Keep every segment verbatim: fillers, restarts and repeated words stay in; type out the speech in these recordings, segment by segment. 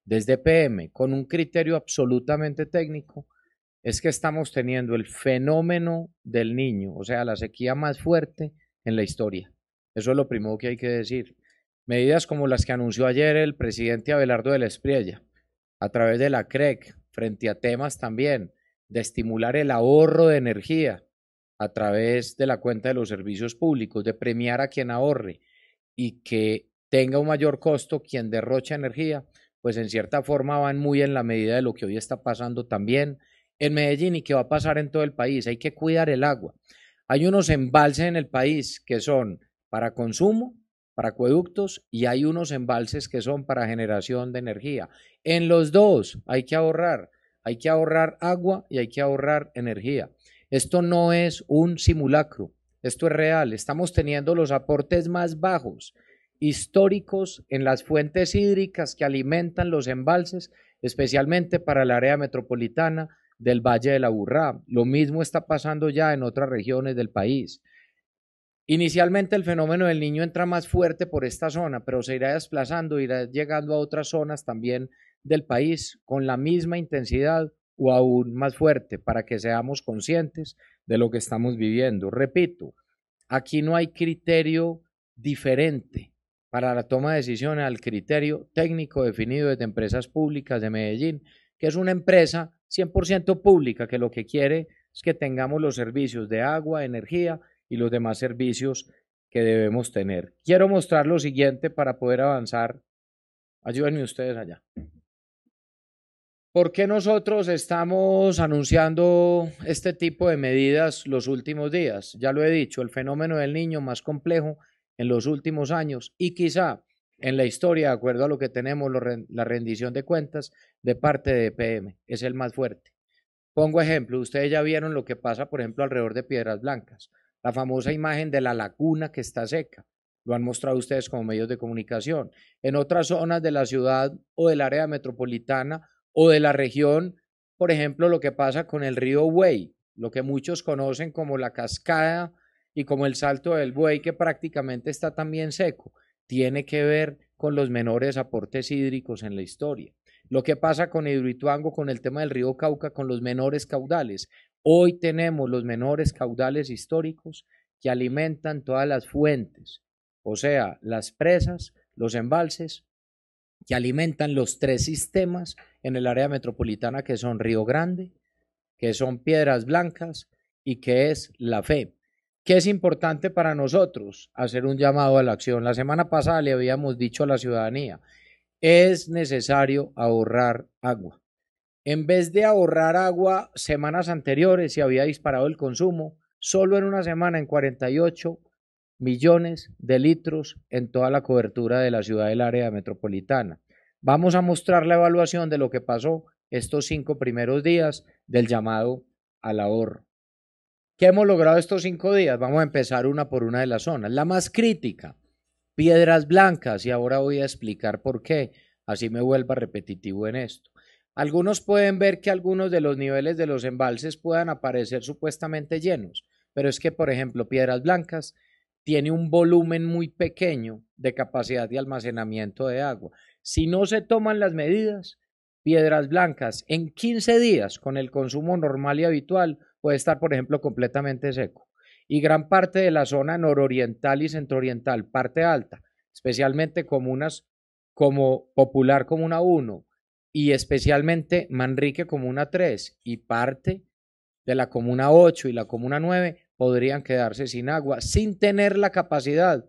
desde P M con un criterio absolutamente técnico es que estamos teniendo el fenómeno del Niño, o sea, la sequía más fuerte en la historia. Eso es lo primero que hay que decir. Medidas como las que anunció ayer el presidente Abelardo de la Espriella, a través de la C R E C, frente a temas también de estimular el ahorro de energía a través de la cuenta de los servicios públicos, de premiar a quien ahorre y que tenga un mayor costo quien derrocha energía, pues en cierta forma van muy en la medida de lo que hoy está pasando también en Medellín y que va a pasar en todo el país. Hay que cuidar el agua. Hay unos embalses en el país que son para consumo, para acueductos, y hay unos embalses que son para generación de energía. En los dos hay que ahorrar, hay que ahorrar agua y hay que ahorrar energía. Esto no es un simulacro, esto es real. Estamos teniendo los aportes más bajos históricos en las fuentes hídricas que alimentan los embalses, especialmente para el área metropolitana del Valle de la Aburrá. Lo mismo está pasando ya en otras regiones del país. Inicialmente el fenómeno del Niño entra más fuerte por esta zona, pero se irá desplazando, irá llegando a otras zonas también del país con la misma intensidad o aún más fuerte para que seamos conscientes de lo que estamos viviendo. Repito, aquí no hay criterio diferente para la toma de decisiones al criterio técnico definido desde Empresas Públicas de Medellín, que es una empresa cien por ciento pública que lo que quiere es que tengamos los servicios de agua, energía y los demás servicios que debemos tener. Quiero mostrar lo siguiente para poder avanzar. Ayúdenme ustedes allá. ¿Por qué nosotros estamos anunciando este tipo de medidas los últimos días? Ya lo he dicho, el fenómeno del Niño más complejo en los últimos años y quizá en la historia, de acuerdo a lo que tenemos, la rendición de cuentas de parte de E P M, es el más fuerte. Pongo ejemplo, ustedes ya vieron lo que pasa, por ejemplo, alrededor de Piedras Blancas, la famosa imagen de la laguna que está seca. Lo han mostrado ustedes como medios de comunicación. En otras zonas de la ciudad o del área metropolitana o de la región, por ejemplo, lo que pasa con el río Buey, lo que muchos conocen como la cascada y como el Salto del Buey, que prácticamente está también seco, tiene que ver con los menores aportes hídricos en la historia. Lo que pasa con Hidroituango, con el tema del río Cauca, con los menores caudales. Hoy tenemos los menores caudales históricos que alimentan todas las fuentes, o sea, las presas, los embalses, que alimentan los tres sistemas en el área metropolitana que son Río Grande, que son Piedras Blancas y que es La Fe. ¿Qué es importante para nosotros? Hacer un llamado a la acción. La semana pasada le habíamos dicho a la ciudadanía, es necesario ahorrar agua. En vez de ahorrar agua semanas anteriores, se había disparado el consumo, solo en una semana en cuarenta y ocho millones de litros en toda la cobertura de la ciudad del área metropolitana. Vamos a mostrar la evaluación de lo que pasó estos cinco primeros días del llamado al ahorro. ¿Qué hemos logrado estos cinco días? Vamos a empezar una por una de las zonas. La más crítica, Piedras Blancas, y ahora voy a explicar por qué, así me vuelva repetitivo en esto. Algunos pueden ver que algunos de los niveles de los embalses puedan aparecer supuestamente llenos, pero es que, por ejemplo, Piedras Blancas tiene un volumen muy pequeño de capacidad de almacenamiento de agua. Si no se toman las medidas, Piedras Blancas en quince días con el consumo normal y habitual puede estar, por ejemplo, completamente seco. Y gran parte de la zona nororiental y centrooriental, parte alta, especialmente comunas como Popular Comuna uno y especialmente Manrique Comuna tres y parte de la Comuna ocho y la Comuna nueve podrían quedarse sin agua, sin tener la capacidad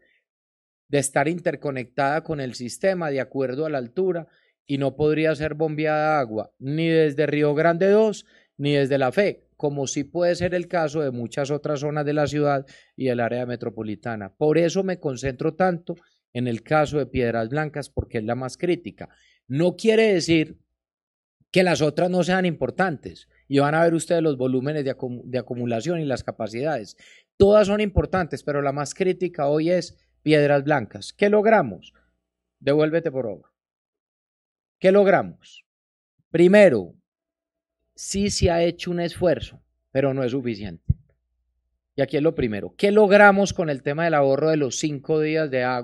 de estar interconectada con el sistema de acuerdo a la altura y no podría ser bombeada agua ni desde Río Grande dos ni desde La Fe, como sí puede ser el caso de muchas otras zonas de la ciudad y del área metropolitana. Por eso me concentro tanto en el caso de Piedras Blancas, porque es la más crítica. No quiere decir que las otras no sean importantes y van a ver ustedes los volúmenes de, acum de acumulación y las capacidades. Todas son importantes, pero la más crítica hoy es Piedras Blancas. ¿Qué logramos? Devuélvete por favor. ¿Qué logramos? Primero, sí se ha hecho un esfuerzo, pero no es suficiente. Y aquí es lo primero. ¿Qué logramos con el tema del ahorro de los cinco días de agua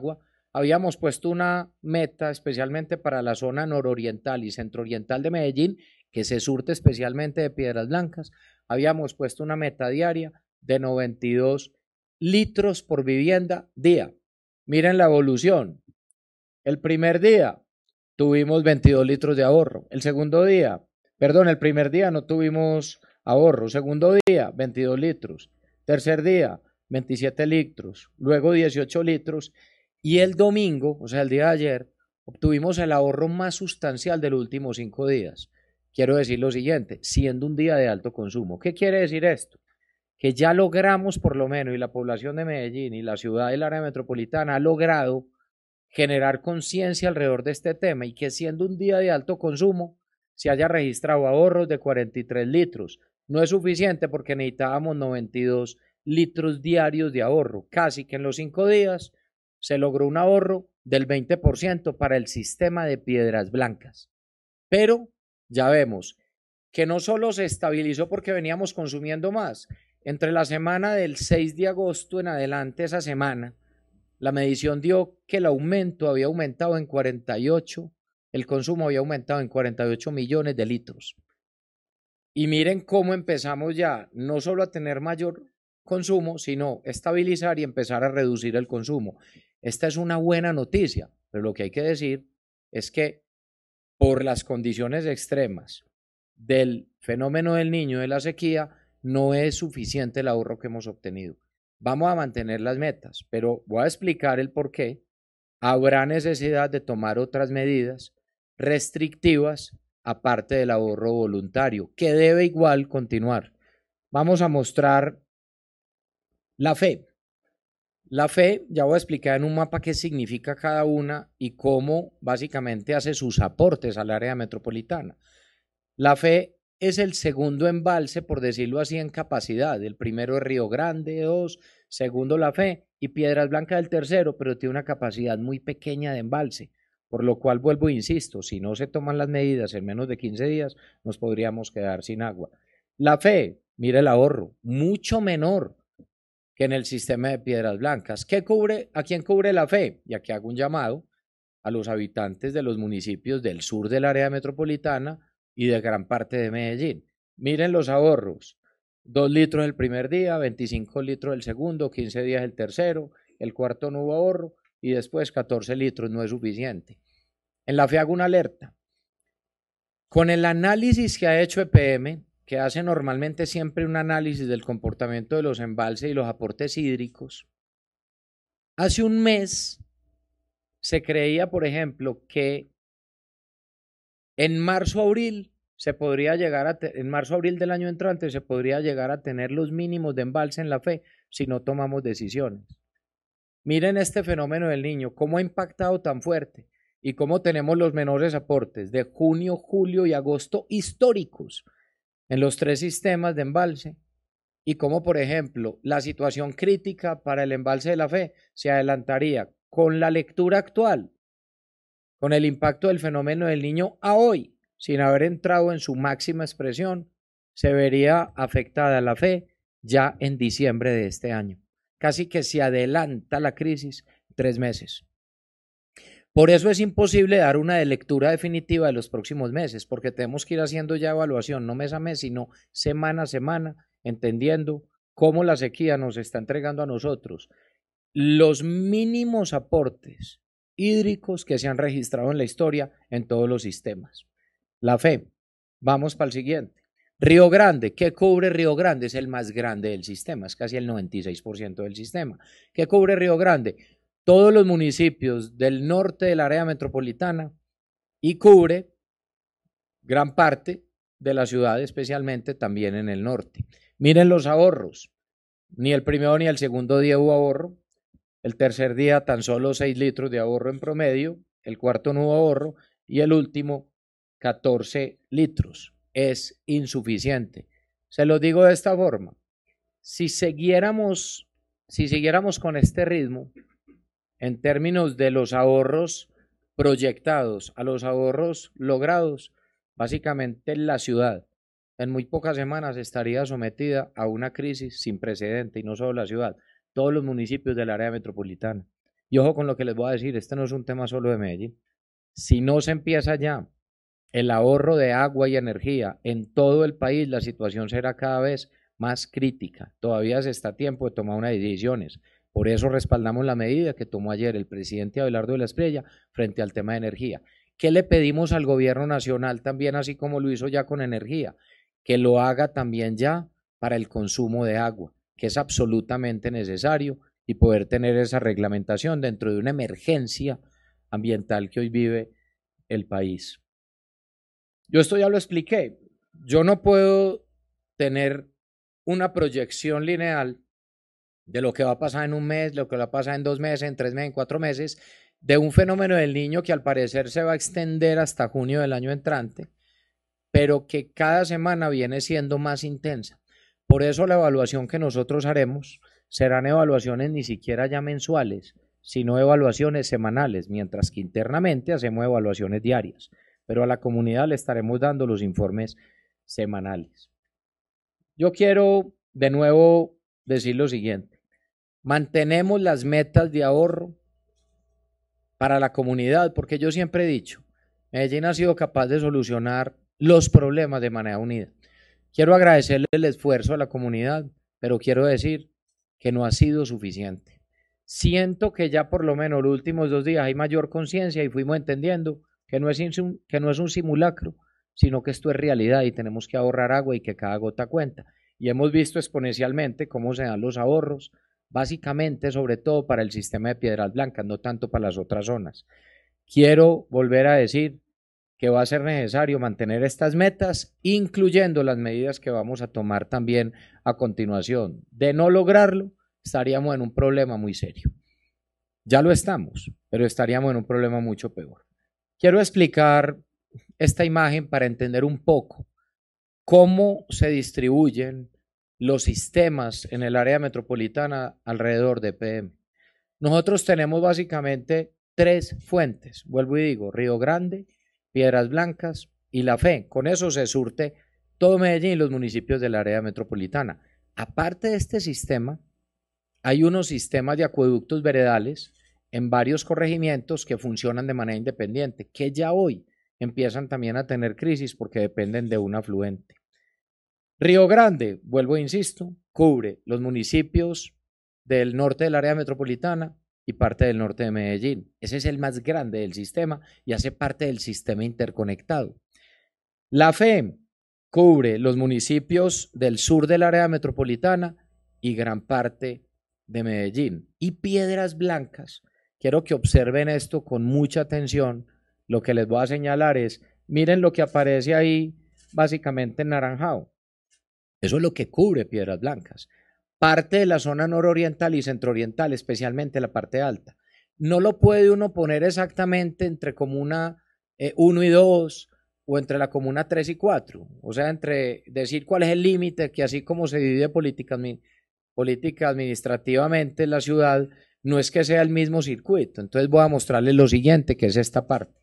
habíamos puesto una meta especialmente para la zona nororiental y centrooriental de Medellín, que se surte especialmente de Piedras Blancas. Habíamos puesto una meta diaria de noventa y dos litros por vivienda día. Miren la evolución. El primer día tuvimos veintidós litros de ahorro. El segundo día, perdón, el primer día no tuvimos ahorro. Segundo día, veintidós litros. Tercer día, veintisiete litros. Luego dieciocho litros. Y el domingo, o sea, el día de ayer, obtuvimos el ahorro más sustancial de los últimos cinco días. Quiero decir lo siguiente, siendo un día de alto consumo. ¿Qué quiere decir esto? Que ya logramos por lo menos, y la población de Medellín y la ciudad del área metropolitana ha logrado generar conciencia alrededor de este tema y que siendo un día de alto consumo se haya registrado ahorros de cuarenta y tres litros. No es suficiente porque necesitábamos noventa y dos litros diarios de ahorro. Casi que en los cinco días se logró un ahorro del veinte por ciento para el sistema de Piedras Blancas. Pero ya vemos que no solo se estabilizó porque veníamos consumiendo más. Entre la semana del seis de agosto en adelante, esa semana, la medición dio que el aumento había aumentado en cuarenta y ocho, el consumo había aumentado en cuarenta y ocho millones de litros. Y miren cómo empezamos ya no solo a tener mayor consumo, sino estabilizar y empezar a reducir el consumo. Esta es una buena noticia, pero lo que hay que decir es que por las condiciones extremas del fenómeno del Niño, de la sequía, no es suficiente el ahorro que hemos obtenido. Vamos a mantener las metas, pero voy a explicar el por qué. Habrá necesidad de tomar otras medidas restrictivas aparte del ahorro voluntario, que debe igual continuar. Vamos a mostrar la fe. La fe, ya voy a explicar en un mapa qué significa cada una y cómo básicamente hace sus aportes al área metropolitana. La fe es el segundo embalse, por decirlo así, en capacidad. El primero es Río Grande, dos, segundo La Fe y Piedras Blancas el tercero, pero tiene una capacidad muy pequeña de embalse, por lo cual vuelvo e insisto, si no se toman las medidas en menos de quince días, nos podríamos quedar sin agua. La Fe, mire el ahorro, mucho menor que en el sistema de Piedras Blancas. ¿Qué cubre? ¿A quién cubre La Fe? Y aquí hago un llamado a los habitantes de los municipios del sur del área metropolitana y de gran parte de Medellín. Miren los ahorros, dos litros el primer día, veinticinco litros el segundo, quince días el tercero, el cuarto no hubo ahorro y después catorce litros no es suficiente. En la F E hago una alerta. Con el análisis que ha hecho E P M, que hace normalmente siempre un análisis del comportamiento de los embalses y los aportes hídricos, hace un mes se creía, por ejemplo, que en marzo-abril se podría llegar a, en marzo-abril del año entrante se podría llegar a tener los mínimos de embalse en la F E si no tomamos decisiones. Miren este fenómeno del Niño, cómo ha impactado tan fuerte y cómo tenemos los menores aportes de junio, julio y agosto históricos en los tres sistemas de embalse y cómo, por ejemplo, la situación crítica para el embalse de la F E se adelantaría con la lectura actual, con el impacto del fenómeno del Niño a hoy, sin haber entrado en su máxima expresión, se vería afectada la F E ya en diciembre de este año. Casi que se adelanta la crisis tres meses. Por eso es imposible dar una lectura definitiva de los próximos meses, porque tenemos que ir haciendo ya evaluación, no mes a mes, sino semana a semana, entendiendo cómo la sequía nos está entregando a nosotros los mínimos aportes hídricos que se han registrado en la historia en todos los sistemas. La F E, vamos para el siguiente. Río Grande, ¿qué cubre Río Grande? Es el más grande del sistema, es casi el noventa y seis por ciento del sistema. ¿Qué cubre Río Grande? Todos los municipios del norte del área metropolitana y cubre gran parte de la ciudad, especialmente también en el norte. Miren los ahorros, ni el primero ni el segundo día hubo ahorro, el tercer día tan solo seis litros de ahorro en promedio, el cuarto no hubo ahorro y el último catorce litros. Es insuficiente. Se lo digo de esta forma, si siguiéramos, si siguiéramos con este ritmo, en términos de los ahorros proyectados a los ahorros logrados, básicamente la ciudad en muy pocas semanas estaría sometida a una crisis sin precedente y no solo la ciudad, todos los municipios del área metropolitana. Y ojo con lo que les voy a decir, este no es un tema solo de Medellín. Si no se empieza ya el ahorro de agua y energía en todo el país, la situación será cada vez más crítica. Todavía se está a tiempo de tomar unas decisiones. Por eso respaldamos la medida que tomó ayer el presidente Abelardo de la Espriella frente al tema de energía. ¿Qué le pedimos al gobierno nacional también, así como lo hizo ya con energía? Que lo haga también ya para el consumo de agua, que es absolutamente necesario, y poder tener esa reglamentación dentro de una emergencia ambiental que hoy vive el país. Yo esto ya lo expliqué. Yo no puedo tener una proyección lineal de lo que va a pasar en un mes, lo que va a pasar en dos meses, en tres meses, en cuatro meses, de un fenómeno del Niño que al parecer se va a extender hasta junio del año entrante, pero que cada semana viene siendo más intensa. Por eso la evaluación que nosotros haremos serán evaluaciones ni siquiera ya mensuales, sino evaluaciones semanales, mientras que internamente hacemos evaluaciones diarias, pero a la comunidad le estaremos dando los informes semanales. Yo quiero de nuevo decir lo siguiente: mantenemos las metas de ahorro para la comunidad, porque yo siempre he dicho, Medellín ha sido capaz de solucionar los problemas de manera unida. Quiero agradecerle el esfuerzo a la comunidad, pero quiero decir que no ha sido suficiente. Siento que ya por lo menos los últimos dos días hay mayor conciencia y fuimos entendiendo que no, es que no es un simulacro, sino que esto es realidad y tenemos que ahorrar agua y que cada gota cuenta. Y hemos visto exponencialmente cómo se dan los ahorros, básicamente sobre todo para el sistema de Piedras Blancas, no tanto para las otras zonas. Quiero volver a decir que va a ser necesario mantener estas metas, incluyendo las medidas que vamos a tomar también a continuación. De no lograrlo, estaríamos en un problema muy serio. Ya lo estamos, pero estaríamos en un problema mucho peor. Quiero explicar esta imagen para entender un poco cómo se distribuyen los sistemas en el área metropolitana alrededor de P M. Nosotros tenemos básicamente tres fuentes, vuelvo y digo, Río Grande, Piedras Blancas y La Fe. Con eso se surte todo Medellín y los municipios del área metropolitana. Aparte de este sistema, hay unos sistemas de acueductos veredales en varios corregimientos que funcionan de manera independiente, que ya hoy empiezan también a tener crisis porque dependen de un afluente. Río Grande, vuelvo e insisto, cubre los municipios del norte del área metropolitana y parte del norte de Medellín. Ese es el más grande del sistema y hace parte del sistema interconectado. La F E M cubre los municipios del sur del área metropolitana y gran parte de Medellín. Y Piedras Blancas, quiero que observen esto con mucha atención. Lo que les voy a señalar es, miren lo que aparece ahí básicamente en naranjado. Eso es lo que cubre Piedras Blancas. Parte de la zona nororiental y centrooriental, especialmente la parte alta. No lo puede uno poner exactamente entre comuna eh, uno y dos o entre la comuna tres y cuatro. O sea, entre decir cuál es el límite, que así como se divide política, política administrativamente en la ciudad, no es que sea el mismo circuito. Entonces voy a mostrarles lo siguiente, que es esta parte.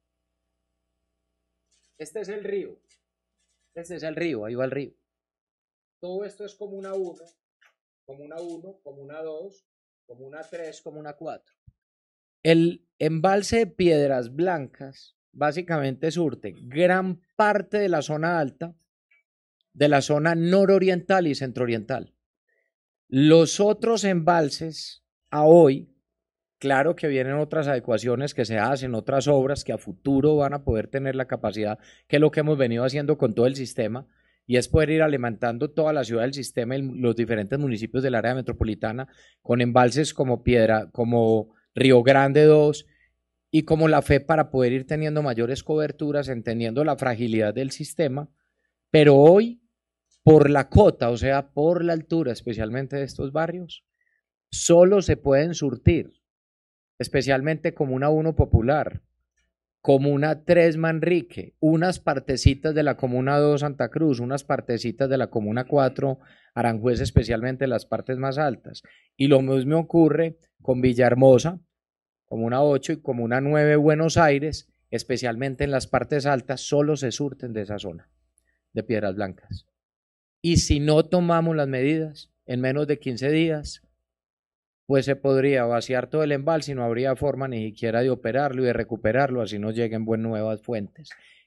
Este es el río. Este es el río, ahí va el río. Todo esto es comuna uno, comuna uno, comuna dos, comuna tres, comuna cuatro. El embalse de Piedras Blancas básicamente surte gran parte de la zona alta, de la zona nororiental y centrooriental. Los otros embalses a hoy, claro que vienen otras adecuaciones que se hacen, otras obras que a futuro van a poder tener la capacidad, que es lo que hemos venido haciendo con todo el sistema, y es poder ir alimentando toda la ciudad del sistema y los diferentes municipios del área metropolitana con embalses como Piedra, como Río Grande dos y como La Fe, para poder ir teniendo mayores coberturas, entendiendo la fragilidad del sistema. Pero hoy, por la cota, o sea, por la altura especialmente de estos barrios, solo se pueden surtir, especialmente Comuna uno Popular, Comuna tres Manrique, unas partecitas de la Comuna dos Santa Cruz, unas partecitas de la Comuna cuatro Aranjuez, especialmente las partes más altas. Y lo mismo ocurre con Villahermosa, Comuna ocho y Comuna nueve Buenos Aires, especialmente en las partes altas, solo se surten de esa zona de Piedras Blancas. Y si no tomamos las medidas, en menos de quince días pues se podría vaciar todo el embalse y no habría forma ni siquiera de operarlo y de recuperarlo, así no lleguen buen nuevas fuentes.